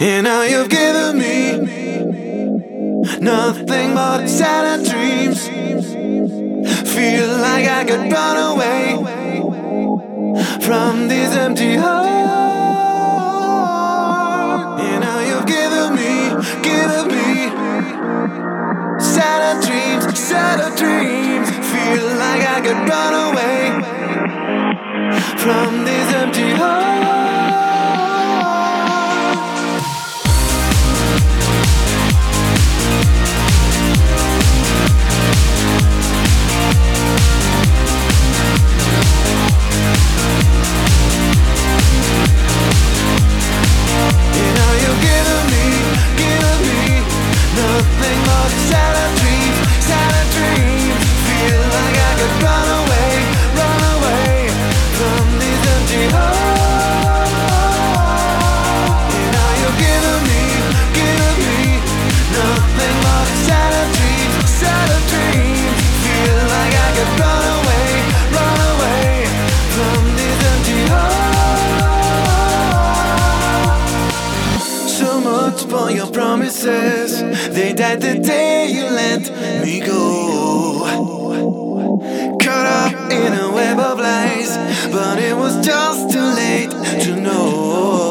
And now you've given me nothing but sad dreams. Feel like I could run away from this empty heart. And now you've given me sad dreams. Feel like I could run away from this empty heart. For your promises, they died the day you let me go. Caught up in a web of lies, but it was just too late to know.